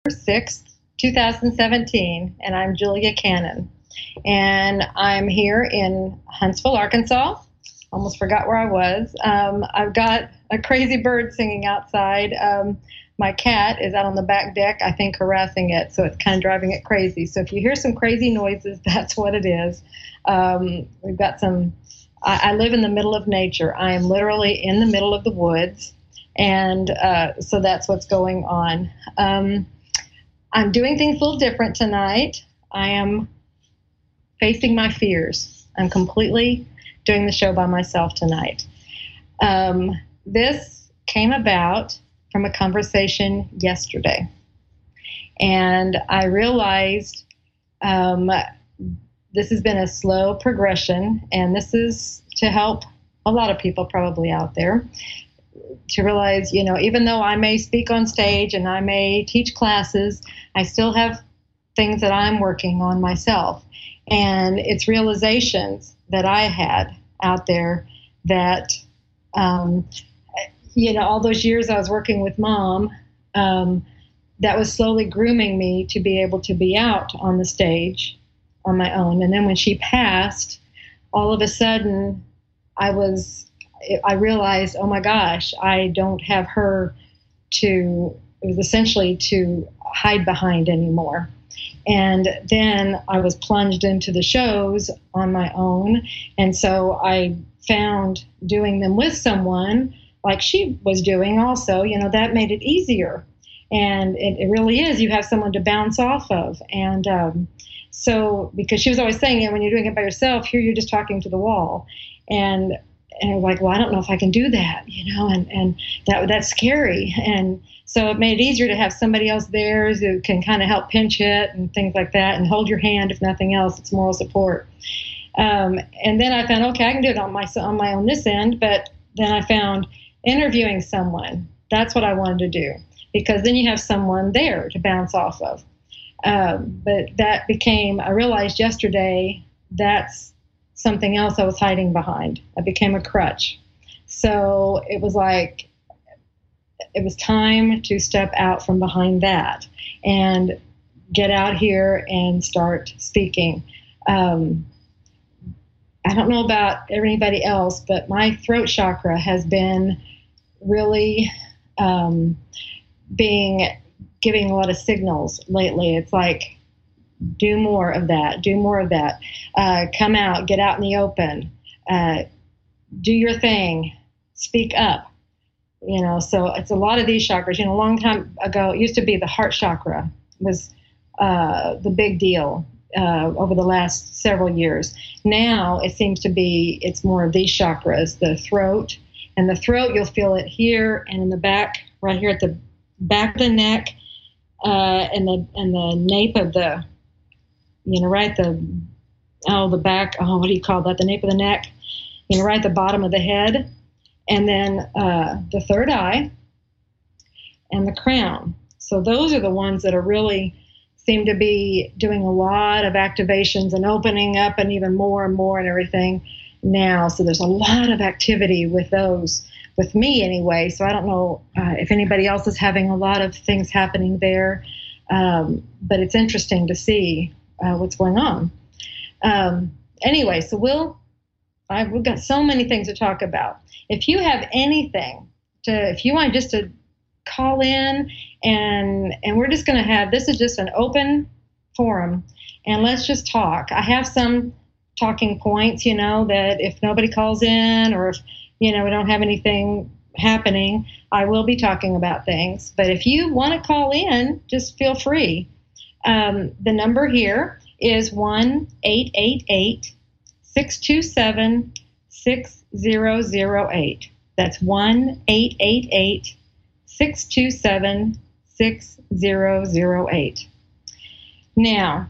6th, 2017, and I'm Julia Cannon. And I'm here in Huntsville, Arkansas. Almost forgot where I was. I've got a crazy bird singing outside. My cat is out on the back deck, I think, harassing it, so it's kind of driving it crazy. So if you hear some crazy noises, that's what it is. We've got some. I live in the middle of nature. I am literally in the middle of the woods, and so that's what's going on. I'm doing things a little different tonight. I am facing my fears. I'm completely doing the show by myself tonight. This came about from a conversation yesterday. And I realized this has been a slow progression, and this is to help a lot of people probably out there to realize, even though I may speak on stage and I may teach classes, I still have things that I'm working on myself. And it's realizations that I had out there that, all those years I was working with Mom, that was slowly grooming me to be able to be out on the stage on my own. And then when she passed, all of a sudden I realized, oh my gosh, I don't have her it was essentially to hide behind anymore. And then I was plunged into the shows on my own. And so I found doing them with someone like she was doing also, that made it easier. And it really is. You have someone to bounce off of. And so because she was always saying, when you're doing it by yourself, here you're just talking to the wall. And like, well, I don't know if I can do that, and that's scary. And so it made it easier to have somebody else there who can kind of help pinch hit and things like that and hold your hand, if nothing else. It's moral support. And then I found, okay, I can do it on my own this end, but then I found interviewing someone. That's what I wanted to do, because then you have someone there to bounce off of. But that I realized yesterday, that's something else I was hiding behind. I became a crutch. So it was like, it was time to step out from behind that and get out here and start speaking. I don't know about anybody else, but my throat chakra has been really giving a lot of signals lately. It's like, do more of that, come out, get out in the open, do your thing, speak up. So it's a lot of these chakras. A long time ago, it used to be the heart chakra was the big deal over the last several years. Now it seems to be, it's more of these chakras, the throat. And the throat, you'll feel it here and in the back, right here at the back of the neck, and the nape of the, right, the back, what do you call that? The nape of the neck, right at the bottom of the head. And then the third eye and the crown. So those are the ones that are really seem to be doing a lot of activations and opening up and even more and more and everything now. So there's a lot of activity with those, with me anyway. So I don't know if anybody else is having a lot of things happening there. But it's interesting to see what's going on. Anyway, so we've got so many things to talk about. If you have anything if you want just to call in and we're just going to have, this is just an open forum and let's just talk. I have some talking points, that if nobody calls in or if, we don't have anything happening, I will be talking about things. But if you want to call in, just feel free. The number here is 1-888-627-6008. That's 1-888-627-6008. Now,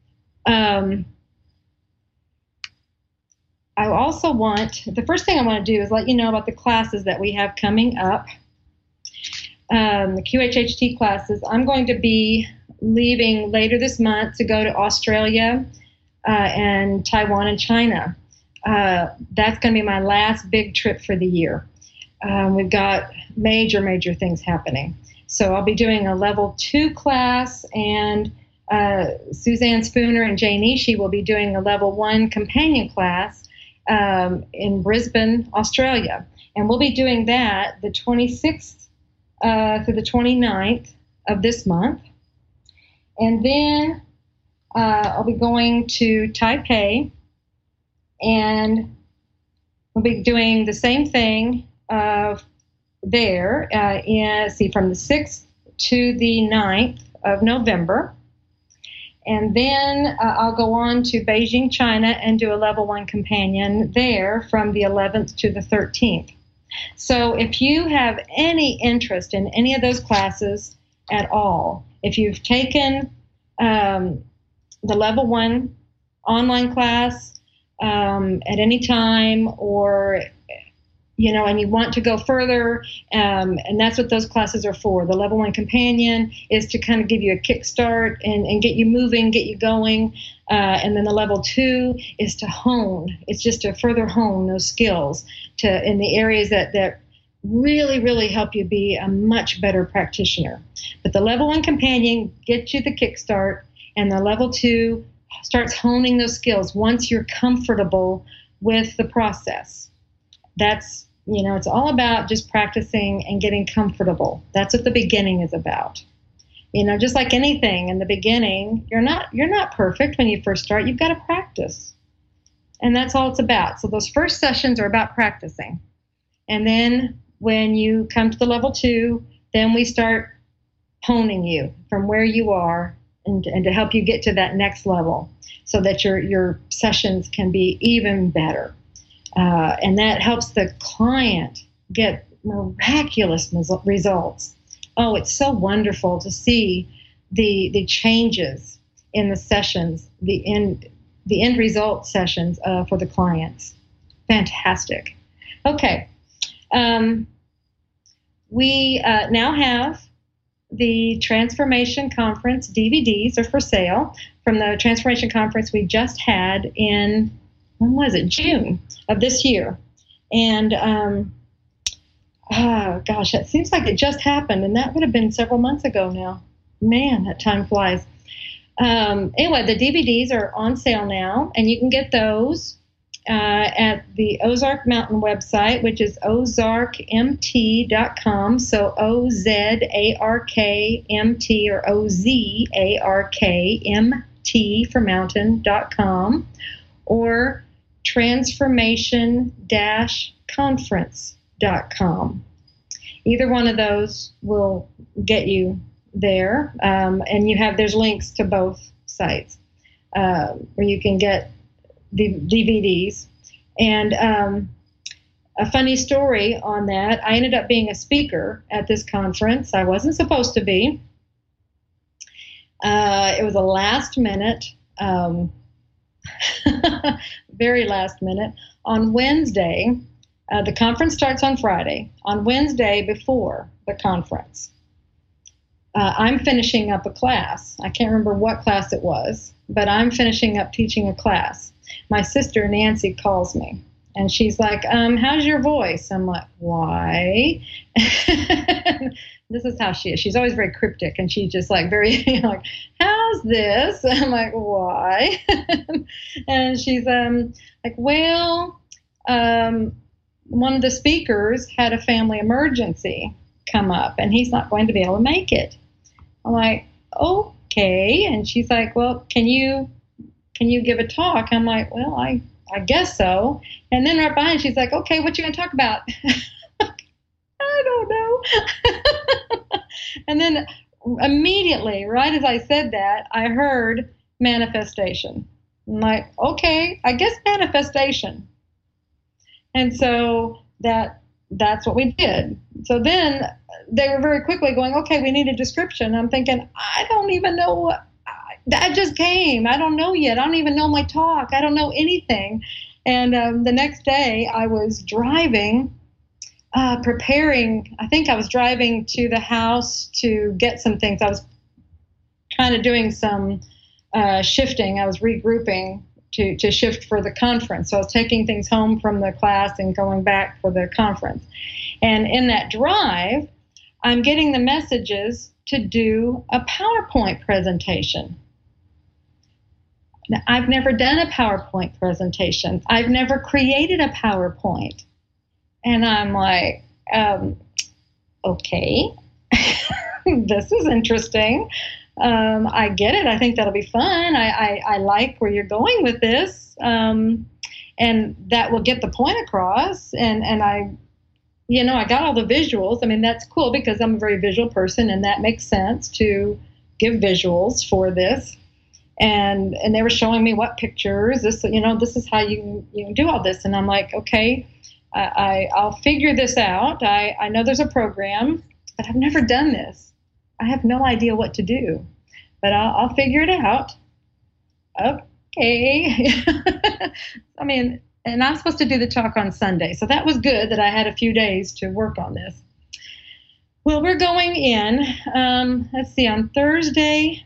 I also the first thing I want to do is let you know about the classes that we have coming up. The QHHT classes. I'm going to be leaving later this month to go to Australia and Taiwan and China. That's going to be my last big trip for the year. We've got major things happening. So I'll be doing a level 2 class, and Suzanne Spooner and Jane Ishii will be doing a level 1 companion class in Brisbane, Australia. And we'll be doing that the 26th through the 29th of this month. And then I'll be going to Taipei, and we'll be doing the same thing there, from the 6th to the 9th of November. And then I'll go on to Beijing, China, and do a level 1 companion there from the 11th to the 13th. So if you have any interest in any of those classes at all, if you've taken the level 1 online class at any time, or and you want to go further, and that's what those classes are for. The level 1 companion is to kind of give you a kickstart and get you moving, get you going. And then the level 2 is to hone. It's just to further hone those skills in the areas that really, really help you be a much better practitioner. But the level 1 companion gets you the kickstart, and the level 2 starts honing those skills once you're comfortable with the process. That's, it's all about just practicing and getting comfortable. That's what the beginning is about. Just like anything in the beginning, you're not perfect when you first start. You've got to practice. And that's all it's about. So those first sessions are about practicing. And then when you come to the level 2, then we start honing you from where you are and to help you get to that next level so that your sessions can be even better. And that helps the client get miraculous results. Oh, it's so wonderful to see the changes in the sessions, the end result sessions for the clients. Fantastic. Okay. We now have the Transformation Conference DVDs are for sale from the Transformation Conference we just had in, when was it? June of this year. And gosh, it seems like it just happened, and that would have been several months ago now. Man, that time flies. Anyway, the DVDs are on sale now, and you can get those at the Ozark Mountain website, which is ozarkmt.com. So OZARKMT or OZARKMT for mountain.com, or transformation-conference.com. Either one of those will get you there, and there's links to both sites where you can get the DVDs. And a funny story on that, I ended up being a speaker at this conference. I wasn't supposed to be. It was a last minute, very last minute. On Wednesday, the conference starts on Friday. On Wednesday before the conference, I'm finishing up a class. I can't remember what class it was, but I'm finishing up teaching a class. My sister, Nancy, calls me, and she's like, how's your voice? I'm like, why? This is how she is. She's always very cryptic, and she's just like very like, how's this? I'm like, why? And she's like, well, one of the speakers had a family emergency come up, and he's not going to be able to make it. I'm like, okay. And she's like, well, can you give a talk? I'm like, well, I guess so. And then right behind, she's like, okay, what you going to talk about? I don't know. And then immediately, right as I said that, I heard manifestation. I'm like, okay, I guess manifestation. And so that's what we did. So then they were very quickly going, okay, we need a description. I'm thinking, I don't even know what, that just came. I don't know yet. I don't even know my talk. I don't know anything. And the next day I was driving, preparing. I think I was driving to the house to get some things. I was kind of doing some shifting. I was regrouping to shift for the conference. So I was taking things home from the class and going back for the conference. And in that drive, I'm getting the messages to do a PowerPoint presentation. Now, I've never done a PowerPoint presentation. I've never created a PowerPoint. And I'm like, okay, this is interesting. I get it. I think that'll be fun. I like where you're going with this. And that will get the point across. And I got all the visuals. I mean, that's cool because I'm a very visual person, and that makes sense to give visuals for this. And they were showing me what pictures, this is how you can do all this. And I'm like, okay, I'll figure this out. I know there's a program, but I've never done this. I have no idea what to do, but I'll figure it out. Okay. I mean, and I'm supposed to do the talk on Sunday. So that was good that I had a few days to work on this. Well, we're going in, let's see, on Thursday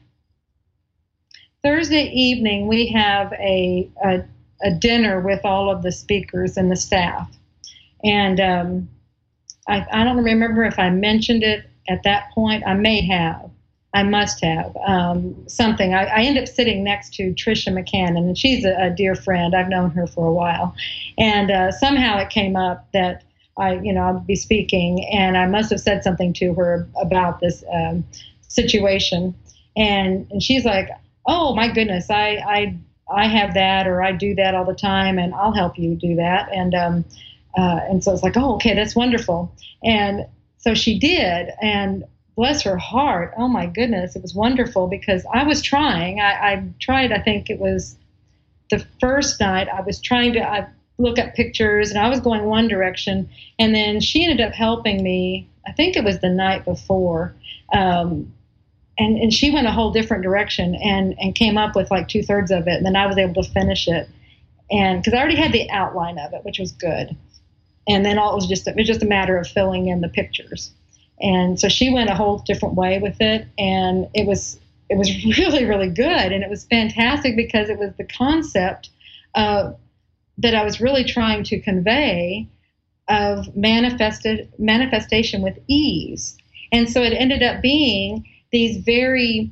evening, we have a dinner with all of the speakers and the staff. And I don't remember if I mentioned it at that point. I may have. I must have. Something. I end up sitting next to Tricia McCann, and she's a dear friend. I've known her for a while. And somehow it came up that I'll be speaking, and I must have said something to her about this situation. And she's like, oh, my goodness, I have that, or I do that all the time, and I'll help you do that. And so it's like, oh, okay, that's wonderful. And so she did, and bless her heart, oh my goodness, it was wonderful because I was trying. I tried, I think it was the first night, I was trying to look at pictures, and I was going one direction, and then she ended up helping me, I think it was the night before, and she went a whole different direction and came up with like 2/3 of it, and then I was able to finish it, and because I already had the outline of it, which was good. And then it was just a matter of filling in the pictures. And so she went a whole different way with it, and it was really, really good, and it was fantastic because it was the concept that I was really trying to convey of manifestation with ease. And so it ended up being these very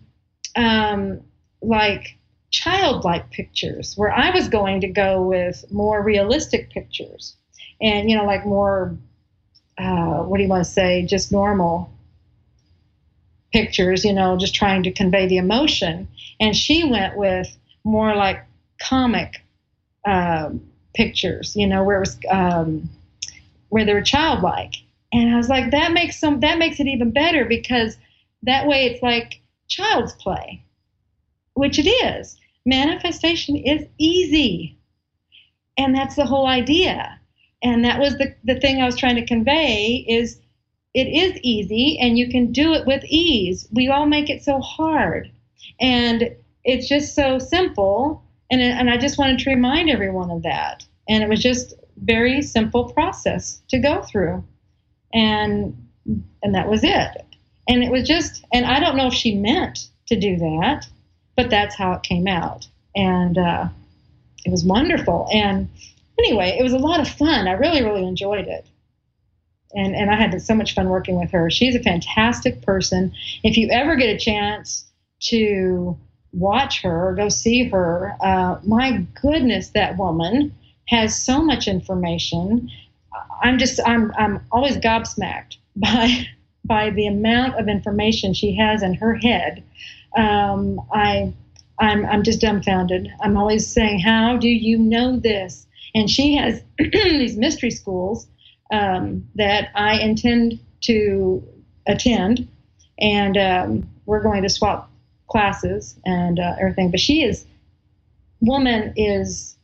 like childlike pictures, where I was going to go with more realistic pictures. And, like more, what do you want to say, just normal pictures, just trying to convey the emotion. And she went with more like comic pictures, where it was, where they were childlike. And I was like, that makes it even better because that way it's like child's play, which it is. Manifestation is easy. And that's the whole idea. And that was the thing I was trying to convey is it is easy and you can do it with ease. We all make it so hard. And it's just so simple. And I just wanted to remind everyone of that. And it was just very simple process to go through. And that was it. And it was just, and I don't know if she meant to do that, but that's how it came out. And it was wonderful. And anyway, it was a lot of fun. I really, really enjoyed it. And I had so much fun working with her. She's a fantastic person. If you ever get a chance to watch her or go see her, my goodness, that woman has so much information. I'm always gobsmacked by the amount of information she has in her head. I'm just dumbfounded. I'm always saying, how do you know this? And she has these mystery schools that I intend to attend, and we're going to swap classes and everything. But woman is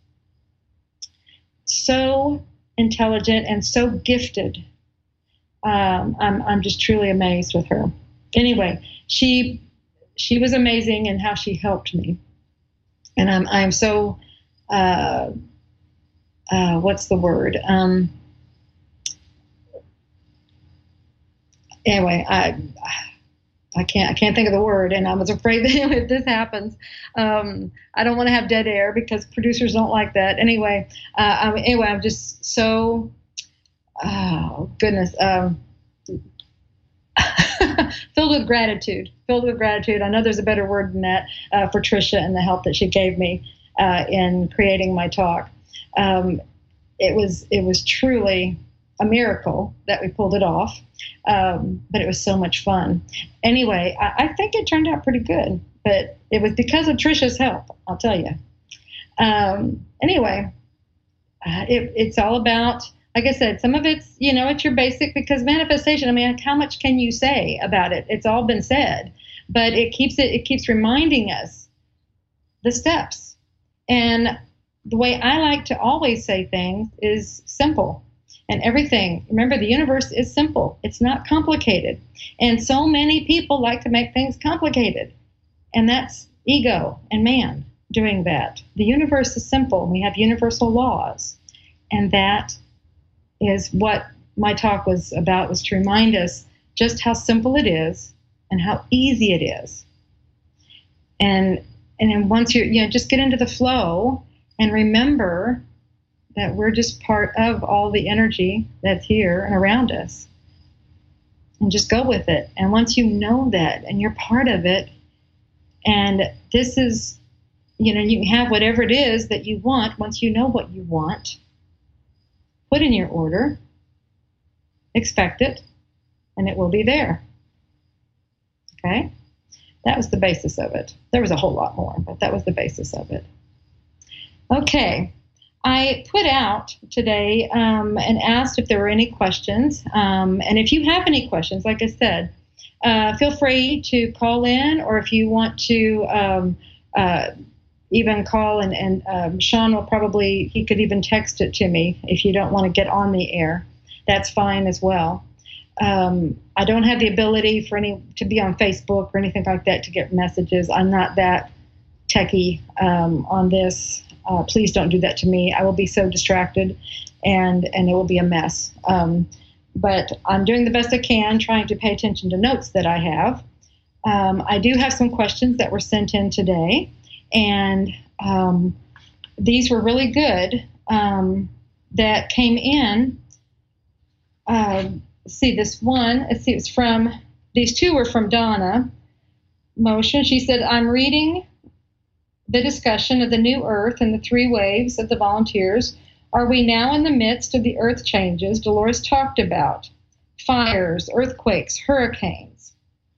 so intelligent and so gifted. I'm just truly amazed with her. Anyway, she was amazing in how she helped me, and I'm so what's the word? Anyway, I can't think of the word, and I was afraid that if this happens, I don't want to have dead air because producers don't like that. Anyway, I'm just so, oh goodness, filled with gratitude. Filled with gratitude. I know there's a better word than that for Tricia and the help that she gave me in creating my talk. It was truly a miracle that we pulled it off, but it was so much fun. Anyway, I think it turned out pretty good, but it was because of Tricia's help, I'll tell you. Anyway, it's all about, like I said, some of it's, it's your basic, because manifestation, I mean, how much can you say about it? It's all been said, but it keeps reminding us the steps. And the way I like to always say things is simple. And everything, remember, the universe is simple. It's not complicated. And so many people like to make things complicated. And that's ego and man doing that. The universe is simple. We have universal laws. And that is what my talk was about, was to remind us just how simple it is and how easy it is. And then once just get into the flow and remember that we're just part of all the energy that's here and around us. And just go with it. And once you know that and you're part of it, and this is, you can have whatever it is that you want. Once you know what you want, put in your order, expect it, and it will be there. Okay? That was the basis of it. There was a whole lot more, but that was the basis of it. Okay. I put out today and asked if there were any questions. And if you have any questions, like I said, feel free to call in, or if you want to even call, and Sean will probably, he could even text it to me if you don't want to get on the air. That's fine as well. I don't have the ability to be on Facebook or anything like that to get messages. I'm not that techie on this. Please don't do that to me. I will be so distracted, and it will be a mess. But I'm doing the best I can, trying to pay attention to notes that I have. I do have some questions that were sent in today, and these were really good that came in. These two were from Donna Motion. She said, I'm reading the discussion of the new Earth and the 3 waves of the volunteers. Are we now in the midst of the Earth changes Dolores talked about? Fires, earthquakes, hurricanes.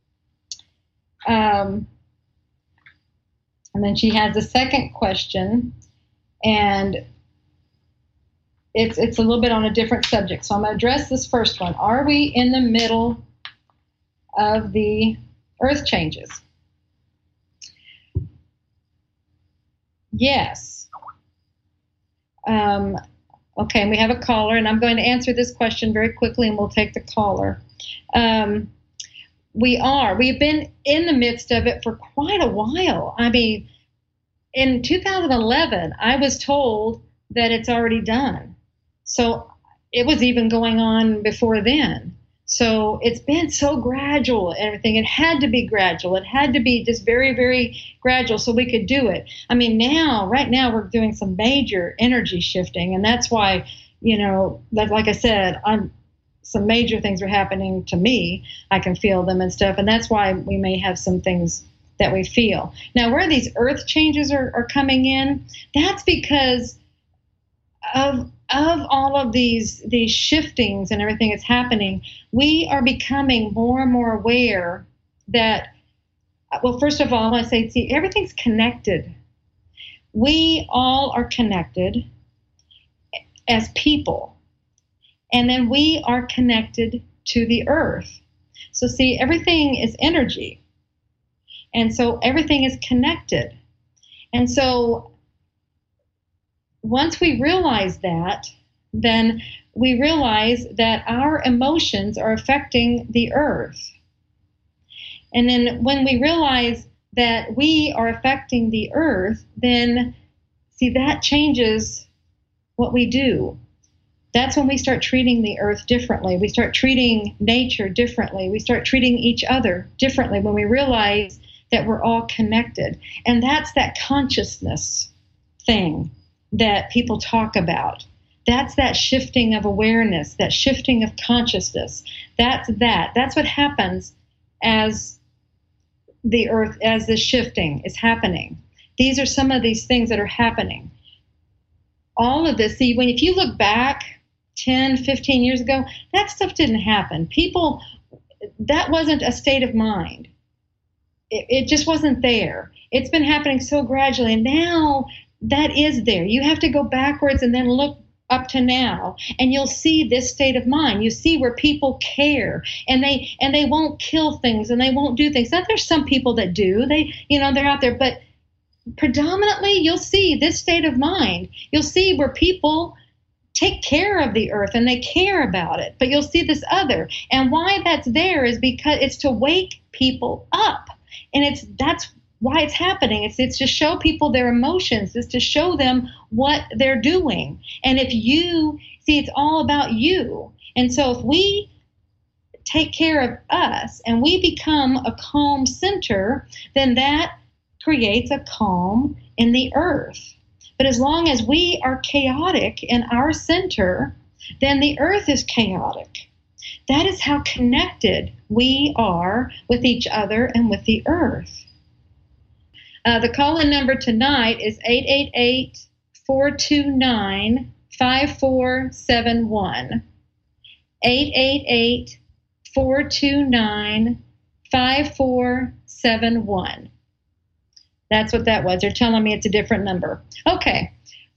And then she has a second question, and it's a little bit on a different subject. So I'm going to address this first one. Are we in the middle of the Earth changes? Yes. Okay, and we have a caller, and I'm going to answer this question very quickly, and we'll take the caller. We are. We've been in the midst of it for quite a while. I mean, in 2011, I was told that it's already done. So it was even going on before then. So it's been so gradual and everything. It had to be gradual. It had to be just very, very gradual so we could do it. I mean, right now we're doing some major energy shifting. And that's why, like I said, some major things are happening to me. I can feel them and stuff. And that's why we may have some things that we feel. Now, where these earth changes are coming in, that's because of all of these shiftings and everything that's happening, we are becoming more and more aware that, well, first of all, I say, see, everything's connected. We all are connected as people. And then we are connected to the earth. So see, everything is energy. And so everything is connected. And so once we realize that, then we realize that our emotions are affecting the earth. And then when we realize that we are affecting the earth, then see, that changes what we do. That's when we start treating the earth differently. We start treating nature differently. We start treating each other differently when we realize that we're all connected. And that's that consciousness thing that people talk about. That's that shifting of awareness, that shifting of consciousness. That's what happens as the earth, as the shifting is happening. These are some of these things that are happening. All of this, see, if you look back 10, 15 years ago, that stuff didn't happen. People, that wasn't a state of mind. It just wasn't there. It's been happening so gradually, and now that is there. You have to go backwards and then look up to now, and you'll see this state of mind. You see where people care, and they won't kill things, and they won't do things. Now, there's some people that do. They're out there, but predominantly, you'll see this state of mind. You'll see where people take care of the earth and they care about it, but you'll see this other. And why that's there is because it's to wake people up, and that's why it's happening. It's to show people their emotions. It's to show them what they're doing. And if you see, it's all about you. And so if we take care of us and we become a calm center, then that creates a calm in the earth. But as long as we are chaotic in our center, then the earth is chaotic. That is how connected we are with each other and with the earth. The call-in number tonight is 888-429-5471. 888-429-5471. That's what that was. They're telling me it's a different number. Okay.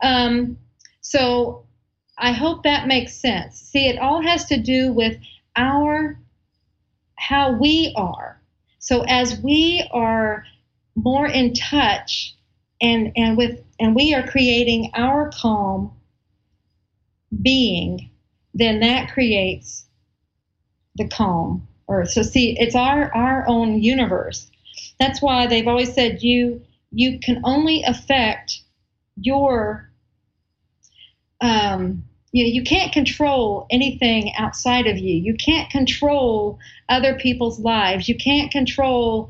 So I hope that makes sense. See, it all has to do with how we are. So as we are more in touch and we are creating our calm being, then that creates the calm earth. So see, it's our own universe. That's why they've always said you can only affect your you can't control anything outside of you. You can't control other people's lives. You can't control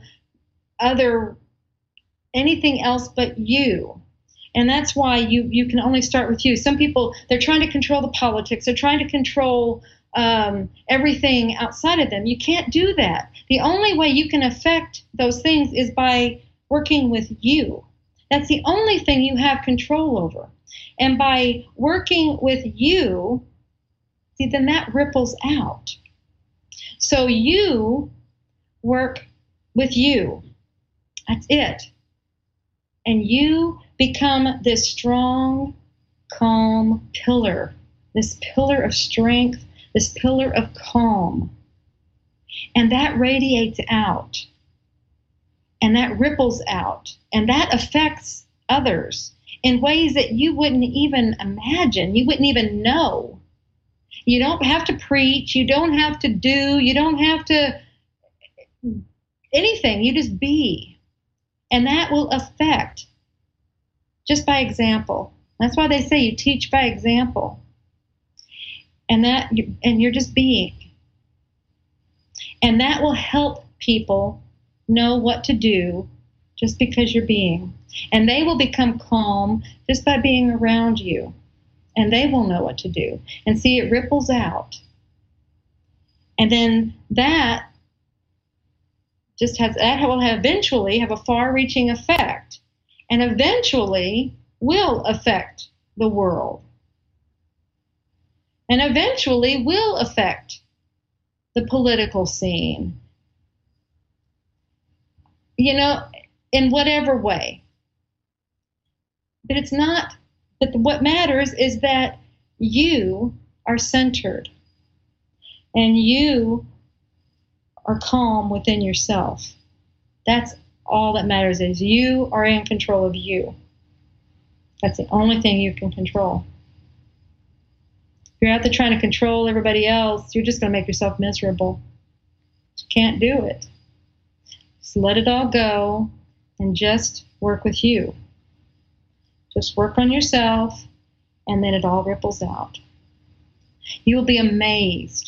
anything else but you. And that's why you can only start with you. Some people, they're trying to control the politics. They're trying to control everything outside of them. You can't do that. The only way you can affect those things is by working with you. That's the only thing you have control over. And by working with you, see, then that ripples out. So you work with you. That's it. And you become this strong, calm pillar, this pillar of strength, this pillar of calm. And that radiates out. And that ripples out. And that affects others in ways that you wouldn't even imagine. You wouldn't even know. You don't have to preach. You don't have to do. You don't have to anything. You just be. And that will affect just by example. That's why they say you teach by example. And you're just being. And that will help people know what to do just because you're being. And they will become calm just by being around you. And they will know what to do. And see, it ripples out. And then that will eventually have a far-reaching effect. And eventually will affect the world. And eventually will affect the political scene. In whatever way. But what matters is that you are centered and you are calm within yourself. That's all that matters, is you are in control of you. That's the only thing you can control. If you're out there trying to control everybody else, you're just going to make yourself miserable. You can't do it. Just let it all go and just work with you. Just work on yourself, and then it all ripples out. You will be amazed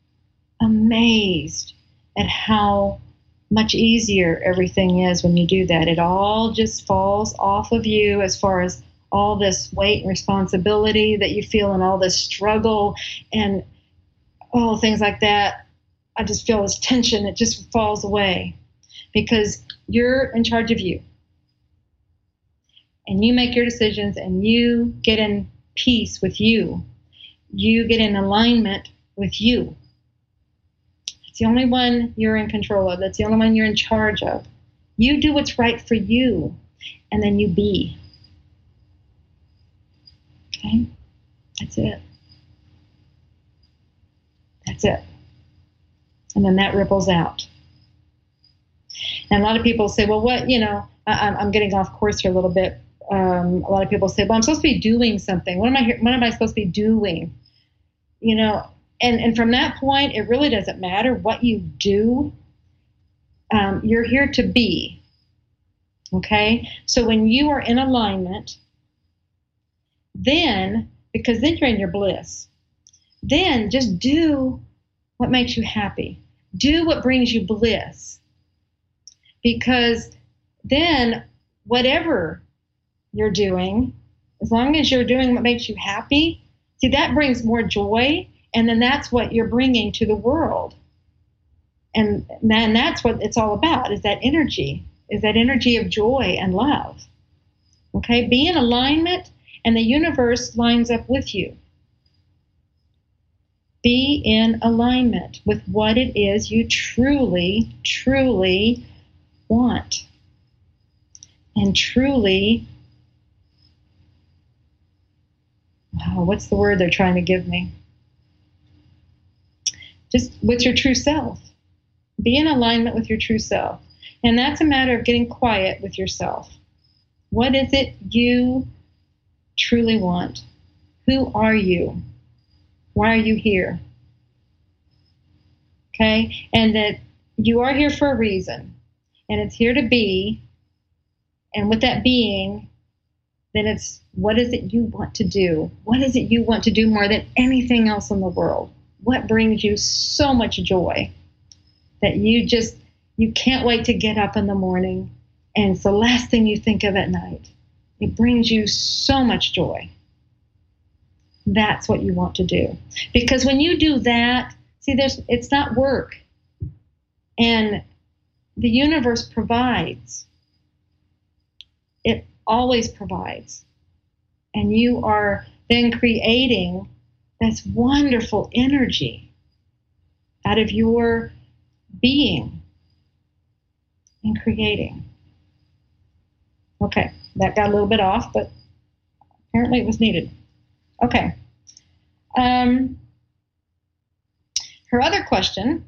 at how much easier everything is when you do that. It all just falls off of you as far as all this weight and responsibility that you feel and all this struggle and things like that. I just feel this tension. It just falls away because you're in charge of you. And you make your decisions and you get in peace with you. You get in alignment with you. It's the only one you're in control of. That's the only one you're in charge of. You do what's right for you, and then you be. Okay? That's it. That's it. And then that ripples out. And a lot of people say, well, what, I'm getting off course here a little bit. A lot of people say, well, I'm supposed to be doing something. What am I supposed to be doing? And from that point, it really doesn't matter what you do. You're here to be. Okay? So when you are in alignment, because then you're in your bliss, then just do what makes you happy. Do what brings you bliss. Because then whatever you're doing, as long as you're doing what makes you happy, see, that brings more joy, and then that's what you're bringing to the world. And man, that's what it's all about, is that energy of joy and love. Okay? Be in alignment, and the universe lines up with you. Be in alignment with what it is you truly, truly want. And truly, what's the word they're trying to give me? Just with your true self. Be in alignment with your true self. And that's a matter of getting quiet with yourself. What is it you truly want? Who are you? Why are you here? Okay? And that you are here for a reason. And it's here to be. And with that being, then it's, what is it you want to do? What is it you want to do more than anything else in the world? What brings you so much joy that you can't wait to get up in the morning, and it's the last thing you think of at night? It brings you so much joy. That's what you want to do. Because when you do that, see, it's not work. And the universe provides. It always provides. And you are then creating this wonderful energy out of your being and creating. Okay, that got a little bit off, but apparently it was needed. Okay. Her other question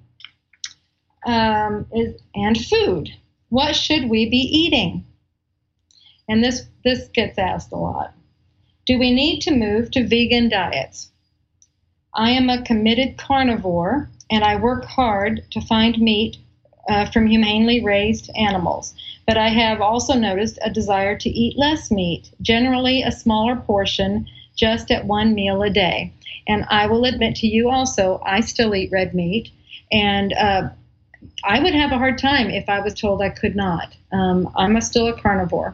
is, and food. What should we be eating? And this gets asked a lot. Do we need to move to vegan diets? I am a committed carnivore, and I work hard to find meat from humanely raised animals. But I have also noticed a desire to eat less meat, generally a smaller portion, just at one meal a day. And I will admit to you also, I still eat red meat, and I would have a hard time if I was told I could not. I'm still a carnivore.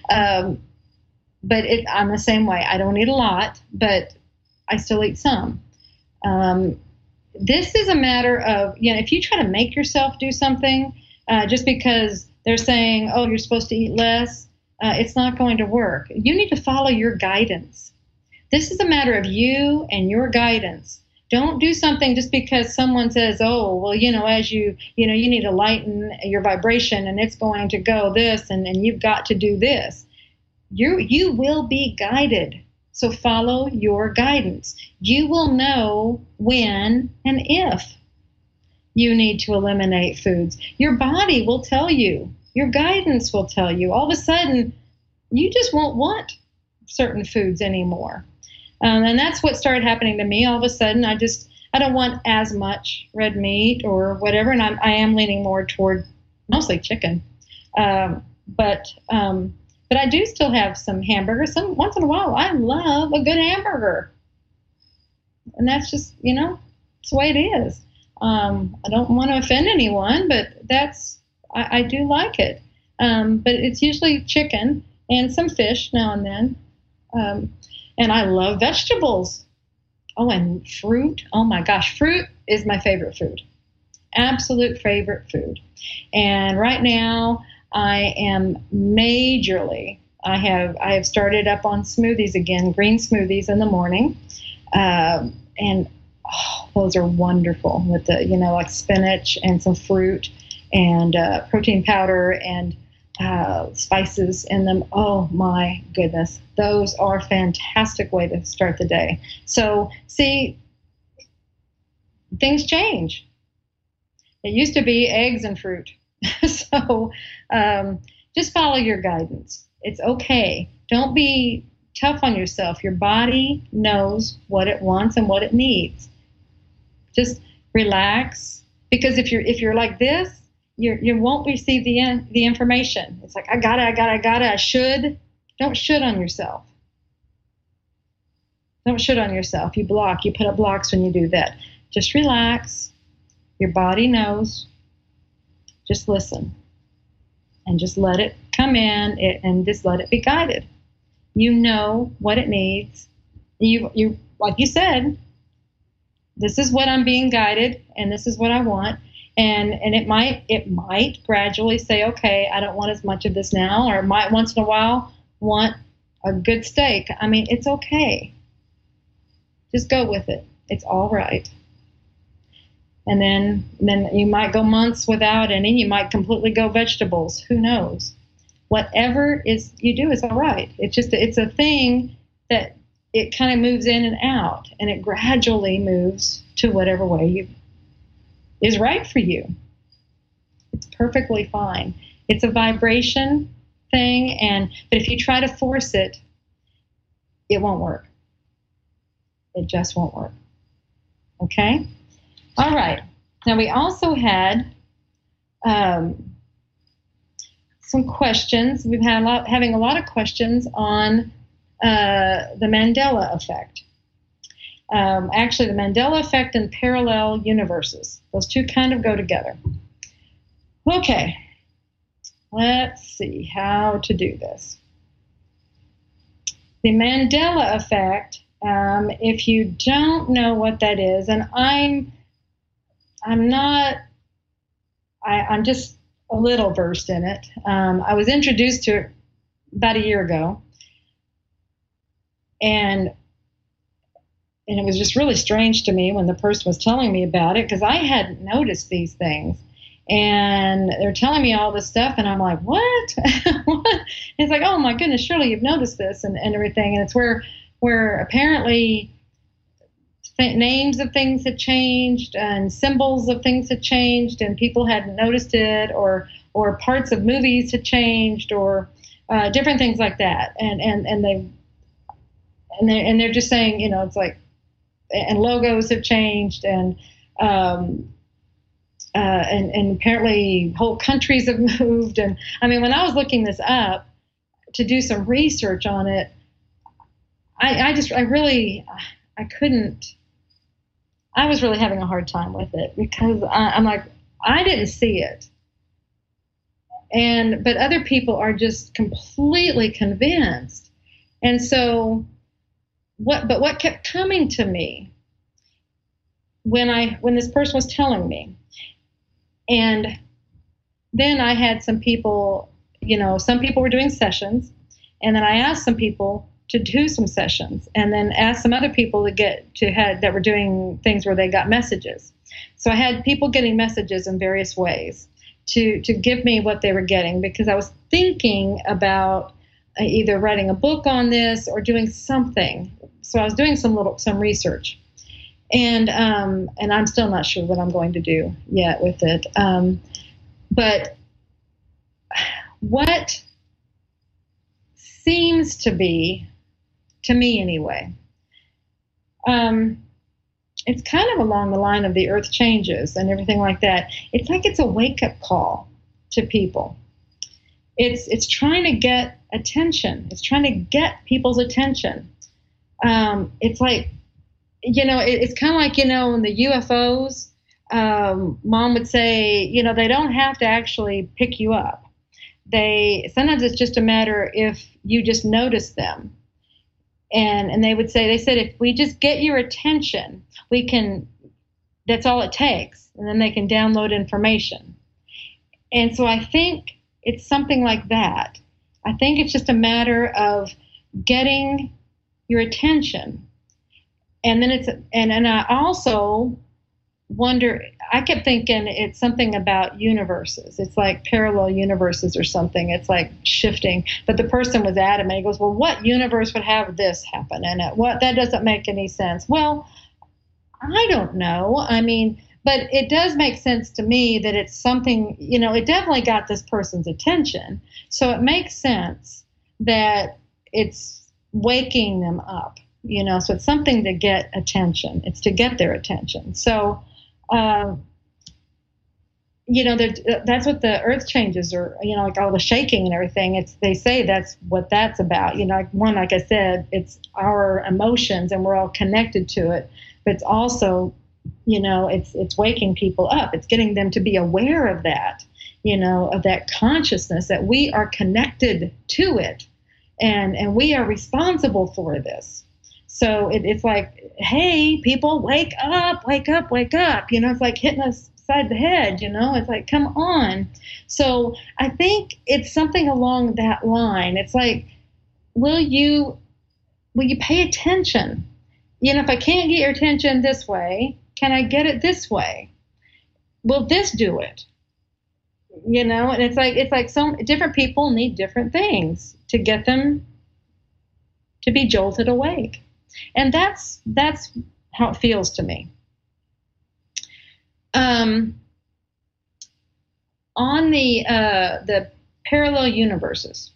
But I'm the same way. I don't eat a lot, but I still eat some. This is a matter of, if you try to make yourself do something just because they're saying, oh, you're supposed to eat less, it's not going to work. You need to follow your guidance. This is a matter of you and your guidance. Don't do something just because someone says, oh, well, as you need to lighten your vibration and it's going to go this and you've got to do this. You will be guided. So follow your guidance. You will know when and if you need to eliminate foods. Your body will tell you. Your guidance will tell you. All of a sudden, you just won't want certain foods anymore. And that's what started happening to me. All of a sudden, I don't want as much red meat or whatever, and I am leaning more toward mostly chicken. But I do still have some hamburgers. Once in a while, I love a good hamburger. And that's just, it's the way it is. I don't want to offend anyone, but I do like it. But it's usually chicken and some fish now and then. And I love vegetables. Oh, and fruit. Oh my gosh, fruit is my favorite food. absolute favorite food. And right now, I am majorly. I have started up on smoothies again, green smoothies in the morning, and those are wonderful with the like spinach and some fruit and protein powder and spices in them. Oh my goodness, those are a fantastic way to start the day. So see, things change. It used to be eggs and fruit. So just follow your guidance. It's okay. Don't be tough on yourself. Your body knows what it wants and what it needs. Just relax, because if you're like this, you won't receive the information. It's like, I gotta, I should. Don't should on yourself. Don't should on yourself. You put up blocks when you do that. Just relax. Your body knows. Just listen. And just let it come in and just let it be guided. You know what it needs. You like you said, this is what I'm being guided and this is what I want. And it might gradually say, okay, I don't want as much of this now, or might once in a while want a good steak. I mean, it's okay. Just go with it. It's all right. And then you might go months without any. You might completely go vegetables. Who knows? Whatever you do is all right. It's a thing that it kind of moves in and out, and it gradually moves to whatever way is right for you. It's perfectly fine. It's a vibration thing, but if you try to force it, it won't work. It just won't work. Okay? All right. Now we also had some questions. We've had having a lot of questions on the Mandela effect. Actually, the Mandela effect and parallel universes. Those two kind of go together. Okay. Let's see how to do this. The Mandela effect, if you don't know what that is, and I'm just a little versed in it. I was introduced to it about a year ago, and it was just really strange to me when the person was telling me about it, because I hadn't noticed these things. And they're telling me all this stuff, and I'm like, what? What? It's like, oh my goodness, surely you've noticed this and everything. And it's where apparently names of things had changed and symbols of things had changed, and people hadn't noticed it, or parts of movies had changed, or different things like that. And they're just saying, it's like, and logos have changed, and apparently whole countries have moved. And I mean, when I was looking this up to do some research on it, I was really having a hard time with it, because I'm like, I didn't see it. But other people are just completely convinced. And so what kept coming to me when this person was telling me, and then I had some people, some people were doing sessions, and then I asked some people to do some sessions, and then asked some other people that were doing things where they got messages. So I had people getting messages in various ways to give me what they were getting, because I was thinking about either writing a book on this or doing something. So I was doing some research, and I'm still not sure what I'm going to do yet with it. But what seems to be, to me anyway, it's kind of along the line of the earth changes and everything like that. It's like it's a wake-up call to people. It's trying to get attention. It's trying to get people's attention. It's like, it's kind of like, in the UFOs, Mom would say, they don't have to actually pick you up. Sometimes it's just a matter if you just notice them. And they said, if we just get your attention, we can That's all it takes. And then they can download information. And so I think it's something like that. I think it's just a matter of getting your attention. And then and I also wonder, I kept thinking it's something about universes. It's like parallel universes or something. It's like shifting. But the person was adamant. He goes, well, what universe would have this happen in it? What, that doesn't make any sense. Well, I don't know. I mean, but it does make sense to me that it's something, it definitely got this person's attention. So it makes sense that it's waking them up, so it's something to get attention. It's to get their attention. So, that's what the earth changes are, like all the shaking and everything. They say that's what that's about. Like I said, it's our emotions and we're all connected to it. But it's also, it's waking people up. It's getting them to be aware of that, of that consciousness that we are connected to it, and we are responsible for this. So it's like, hey, people, wake up, wake up, wake up. It's like hitting us upside the head. It's like, come on. So I think it's something along that line. It's like, will you pay attention? If I can't get your attention this way, can I get it this way? Will this do it? And it's like some different people need different things to get them to be jolted awake. And that's how it feels to me. On the parallel universes,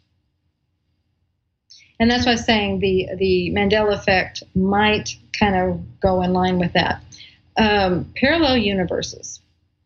and that's why I was saying the Mandela effect might kind of go in line with that. Parallel universes.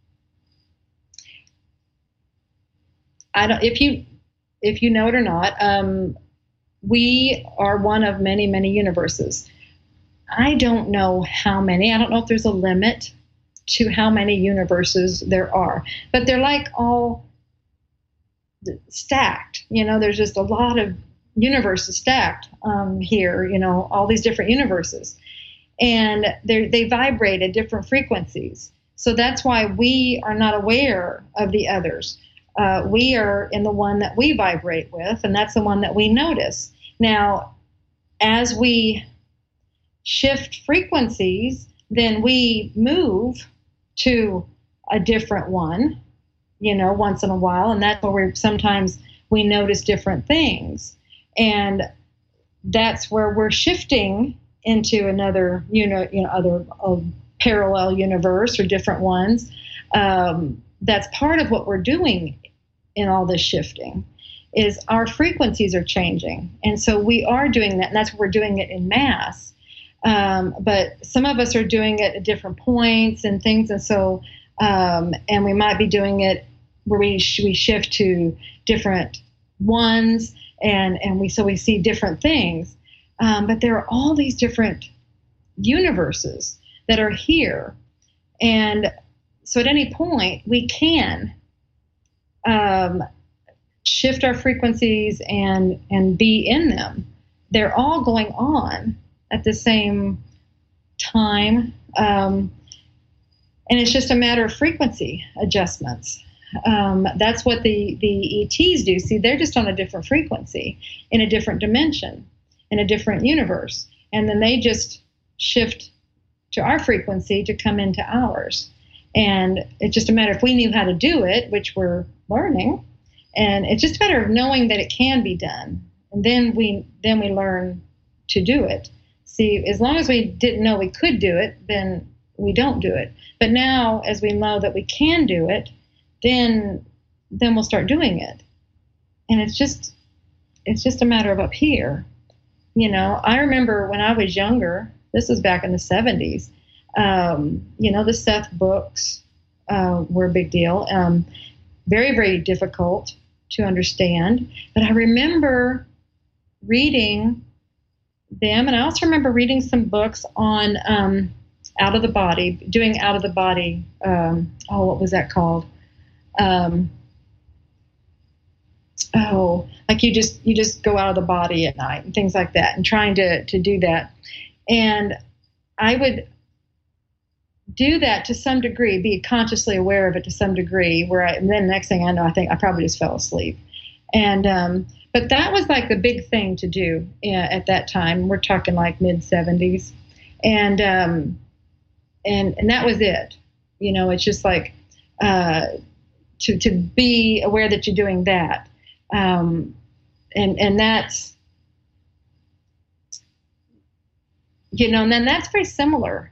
If you know it or not, we are one of many, many universes. I don't know how many. I don't know if there's a limit to how many universes there are, but they're like all stacked. There's just a lot of universes stacked here, all these different universes. And they vibrate at different frequencies. So that's why we are not aware of the others. We are in the one that we vibrate with, and that's the one that we notice. Now, as we shift frequencies, then we move to a different one, once in a while. And that's where sometimes we notice different things. And that's where we're shifting into another, other parallel universe or different ones. That's part of what we're doing in all this shifting, is our frequencies are changing. And so we are doing that, and that's where we're doing it in mass. But some of us are doing it at different points and things. And so, and we might be doing it where we shift to different ones, and we see different things. But there are all these different universes that are here. And so at any point, we can shift our frequencies and be in them. They're all going on at the same time. And it's just a matter of frequency adjustments. That's what the ETs do. See, they're just on a different frequency, in a different dimension, in a different universe. And then they just shift to our frequency to come into ours. And it's just a matter if we knew how to do it, which we're learning. And it's just a matter of knowing that it can be done. And then we learn to do it. See, as long as we didn't know we could do it, then we don't do it. But now, as we know that we can do it, then we'll start doing it. And it's just a matter of up here. I remember when I was younger, this was back in the 70s, the Seth books were a big deal. Very, very difficult to understand. But I remember reading them, and I also remember reading some books on out of the body, doing out of the body. What was that called? Like you just go out of the body at night and things like that, and trying to do that. And I would do that to some degree, be consciously aware of it to some degree, and then next thing I know, I think I probably just fell asleep. And but that was like the big thing to do at that time. We're talking like mid-70s, and that was it. It's just like to be aware that you're doing that, and that's and then that's very similar.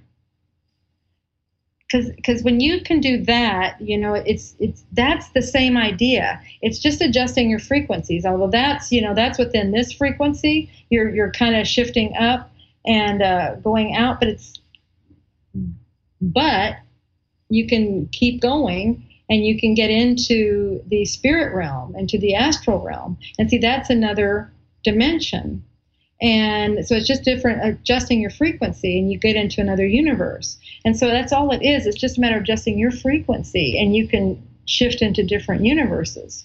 Because when you can do that, that's the same idea. It's just adjusting your frequencies. Although that's within this frequency, you're kind of shifting up and going out. But you can keep going, and you can get into the spirit realm, into the astral realm, and see that's another dimension. And so it's just different, adjusting your frequency, and you get into another universe. And so that's all it is. It's just a matter of adjusting your frequency, and you can shift into different universes.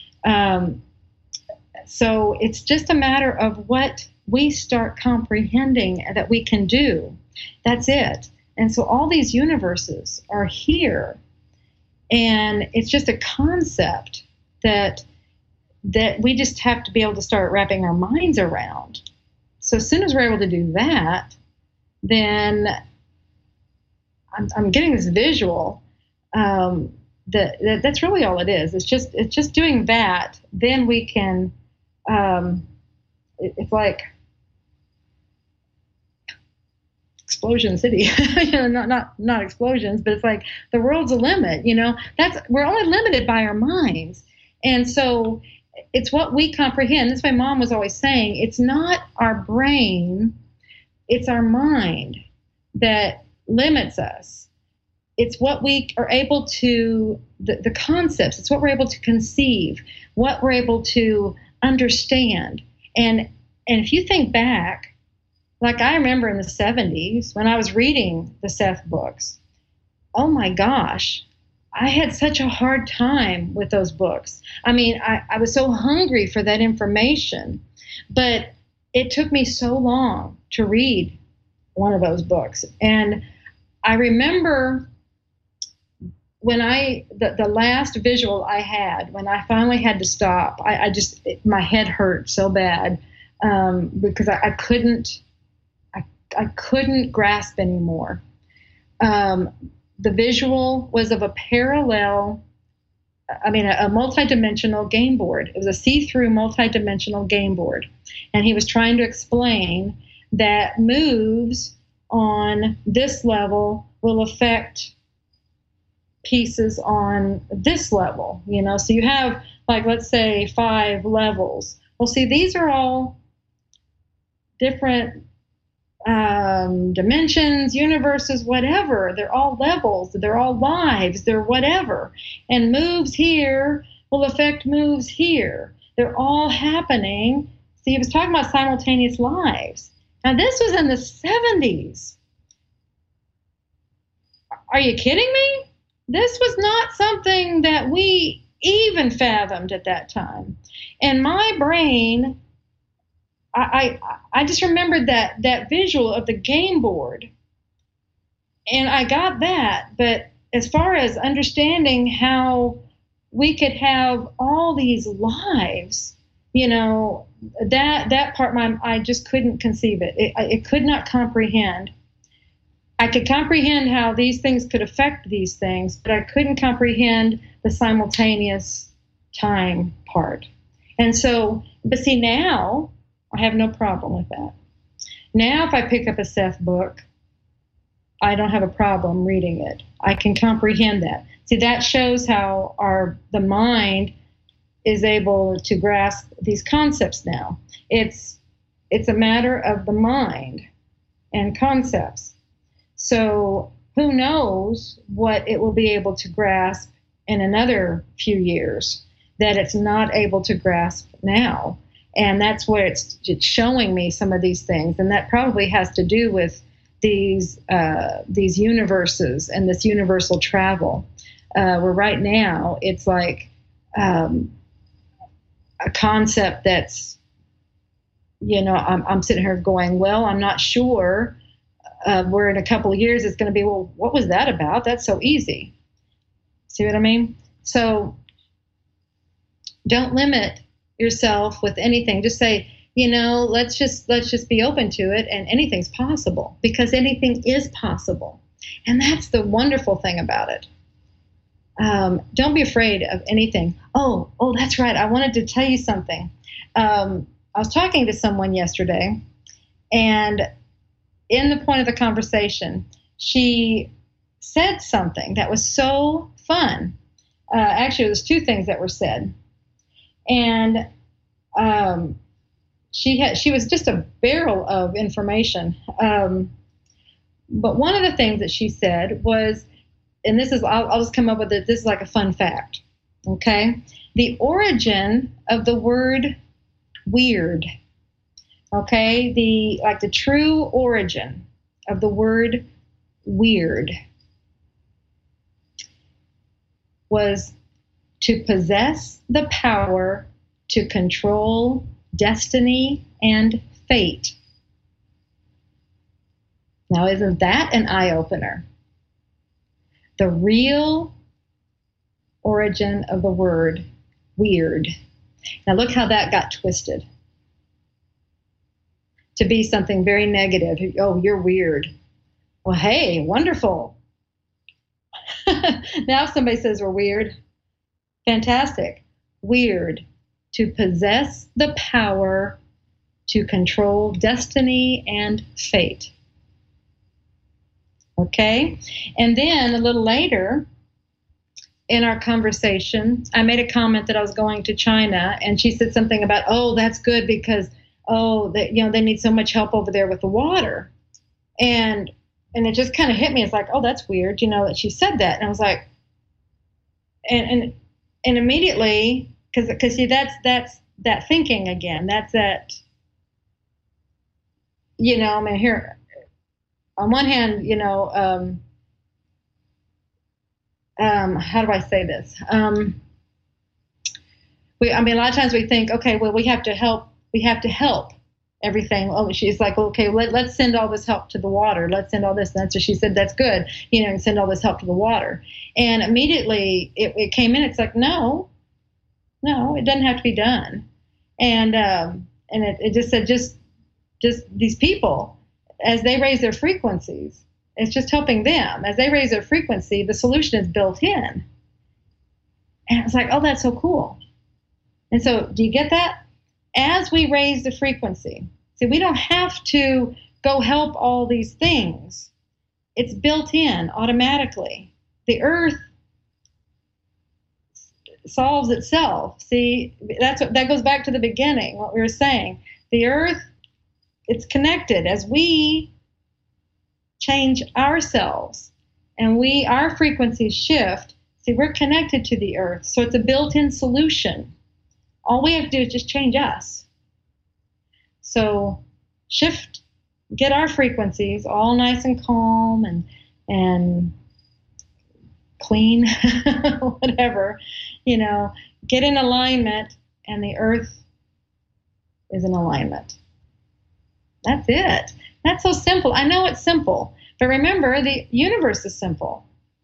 So it's just a matter of what we start comprehending that we can do. That's it. And so all these universes are here, and it's just a concept that we just have to be able to start wrapping our minds around. So as soon as we're able to do that, then I'm getting this visual that's really all it is. It's just doing that. Then we can. It's like Explosion City, not explosions, but it's like the world's a limit. We're only limited by our minds, and so. It's what we comprehend. That's why Mom was always saying, it's not our brain, it's our mind that limits us. It's what we are able to, the concepts, it's what we're able to conceive, what we're able to understand. And if you think back, like I remember in the 70s when I was reading the Seth books, oh my gosh, I had such a hard time with those books. I mean, I was so hungry for that information, but it took me so long to read one of those books. And I remember when the last visual I had, when I finally had to stop, my head hurt so bad because I couldn't grasp anymore. The visual was of a multi-dimensional game board. It was a see-through multi-dimensional game board. And he was trying to explain that moves on this level will affect pieces on this level, So you have, like, let's say 5 levels. Well, see, these are all different dimensions, universes, whatever. They're all levels, they're all lives, they're whatever. And moves here will affect moves here. They're all happening. See, he was talking about simultaneous lives. Now, this was in the 70s. Are you kidding me? This was not something that we even fathomed at that time. And my brain, I just remembered that visual of the game board, and I got that. But as far as understanding how we could have all these lives, that part, I just couldn't conceive it. It could not comprehend. I could comprehend how these things could affect these things, but I couldn't comprehend the simultaneous time part. And so, but see, now I have no problem with that. Now, if I pick up a Seth book, I don't have a problem reading it. I can comprehend that. See, that shows how the mind is able to grasp these concepts now. It's a matter of the mind and concepts. So who knows what it will be able to grasp in another few years that it's not able to grasp now. And that's where it's showing me some of these things. And that probably has to do with these universes and this universal travel. Where right now it's like a concept that's, I'm sitting here going, well, I'm not sure where in a couple of years it's going to be, well, what was that about? That's so easy. See what I mean? So don't limit yourself with anything. Just say, let's just be open to it, and anything's possible, because anything is possible. And that's the wonderful thing about it. Don't be afraid of anything. Oh, that's right. I wanted to tell you something. I was talking to someone yesterday, and in the point of the conversation, she said something that was so fun. Actually, there's two things that were said. And she was just a barrel of information. But one of the things that she said was, and this is, I'll just come up with it, this is like a fun fact, okay? The origin of the word weird, okay? The true origin of the word weird was to possess the power to control destiny and fate. Now, isn't that an eye-opener? The real origin of the word weird. Now, look how that got twisted to be something very negative. Oh, you're weird. Well, hey, wonderful. Now if somebody says we're weird, fantastic. Weird. To possess the power to control destiny and fate. Okay? And then a little later in our conversation, I made a comment that I was going to China, and she said something about, oh, that's good because, they need so much help over there with the water. And it just kind of hit me. It's like, oh, that's weird, that she said that. And I was like, and immediately, because see, that's that thinking again. That's that, here, on one hand, how do I say this? A lot of times we think, okay, well, we have to help everything. Oh, she's like, okay, let's send all this help to the water. Let's send all this. And so she said, that's good, and send all this help to the water. And immediately it came in. It's like, no, it doesn't have to be done. And it just said, just these people, as they raise their frequencies, it's just helping them. As they raise their frequency, the solution is built in. And it's like, oh, that's so cool. And so do you get that? As we raise the frequency, see, we don't have to go help all these things. It's built in automatically. The earth solves itself. See, that goes back to the beginning, what we were saying. The earth, it's connected. As we change ourselves and our frequencies shift, see, we're connected to the earth. So it's a built-in solution. All we have to do is just change us. So shift, get our frequencies all nice and calm and clean, whatever, get in alignment, and the earth is in alignment. That's it. That's so simple. I know it's simple, but remember, the universe is simple.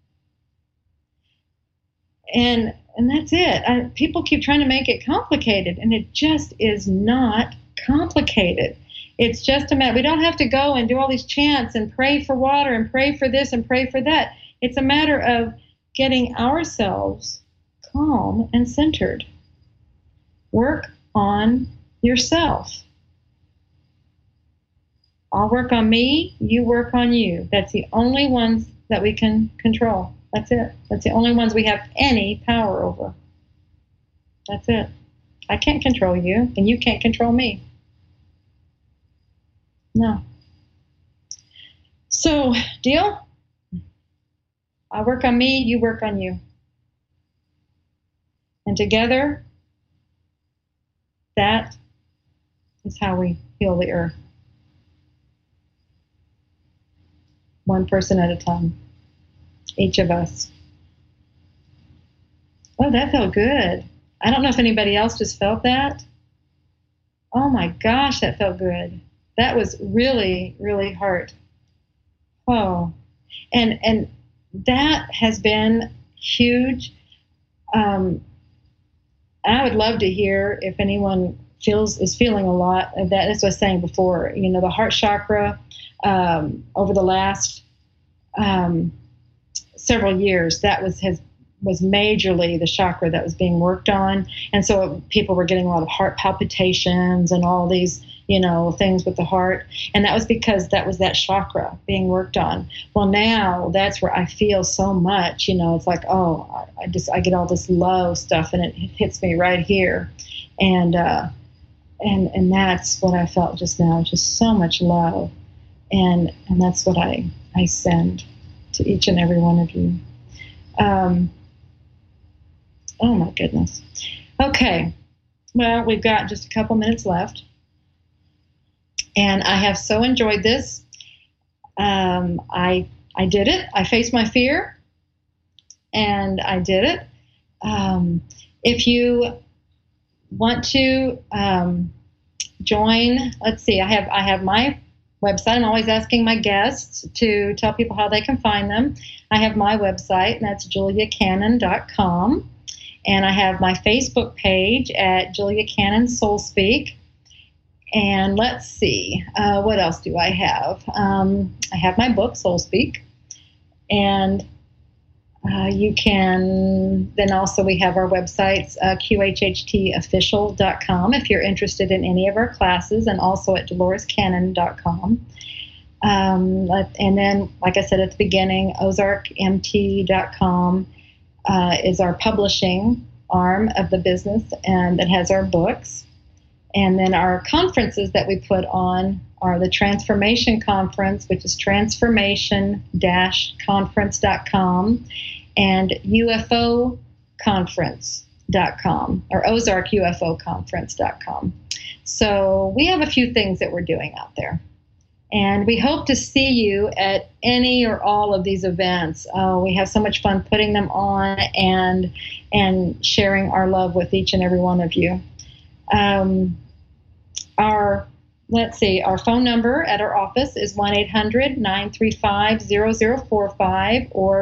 And that's it. People keep trying to make it complicated, and it just is not complicated. It's just a matter. We don't have to go and do all these chants and pray for water and pray for this and pray for that. It's a matter of getting ourselves calm and centered. Work on yourself. I'll work on me, you work on you. That's the only ones that we can control. That's it. That's the only ones we have any power over. That's it. I can't control you, and you can't control me. No. So, deal? I work on me, you work on you. And together, that is how we heal the earth. One person at a time. Each of us. Oh, that felt good. I don't know if anybody else just felt that. Oh my gosh, that felt good. That was really, really heart Oh, and that has been huge. I would love to hear if anyone is feeling a lot of that. As I was saying before, the heart chakra, over the last several years, that was majorly the chakra that was being worked on. And so people were getting a lot of heart palpitations and all these, things with the heart. And that was because that was that chakra being worked on. Well, now that's where I feel so much, it's like, oh, I get all this low stuff and it hits me right here. And that's what I felt just now, just so much love. And that's what I send to each and every one of you. Oh my goodness. Okay. Well, we've got just a couple minutes left. And I have so enjoyed this. I did it. I faced my fear and I did it. If you want to join, let's see, I have my website. I'm always asking my guests to tell people how they can find them. I have my website, and that's juliacannon.com. And I have my Facebook page at Julia Cannon Soul Speak. And let's see, what else do I have? I have my book, Soul Speak. And you can, then also we have our websites, qhhtofficial.com if you're interested in any of our classes, and also at dolorescannon.com. And then, like I said at the beginning, ozarkmt.com is our publishing arm of the business, and that has our books. And then our conferences that we put on are the Transformation Conference, which is transformation-conference.com, and UFOconference.com, or OzarkUFOconference.com. So we have a few things that we're doing out there. And we hope to see you at any or all of these events. We have so much fun putting them on and sharing our love with each and every one of you. Our phone number at our office is 1-800-935-0045 or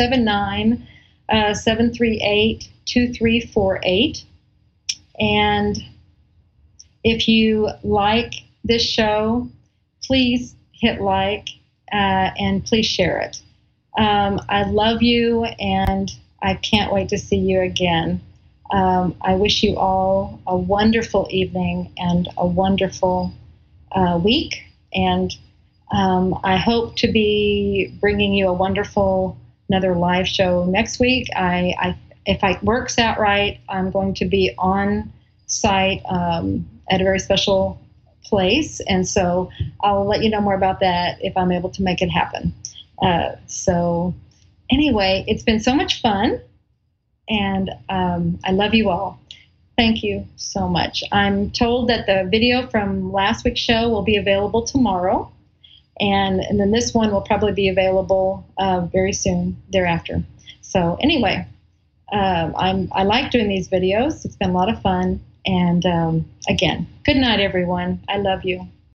479-738-2348. And if you like this show, please hit like and please share it. I love you, and I can't wait to see you again. I wish you all a wonderful evening and a wonderful week. And I hope to be bringing you another live show next week. If it works out right, I'm going to be on site at a very special place. And so I'll let you know more about that if I'm able to make it happen. So anyway, it's been so much fun. And I love you all. Thank you so much. I'm told that the video from last week's show will be available tomorrow. And then this one will probably be available very soon thereafter. So anyway, I like doing these videos. It's been a lot of fun. And again, good night, everyone. I love you.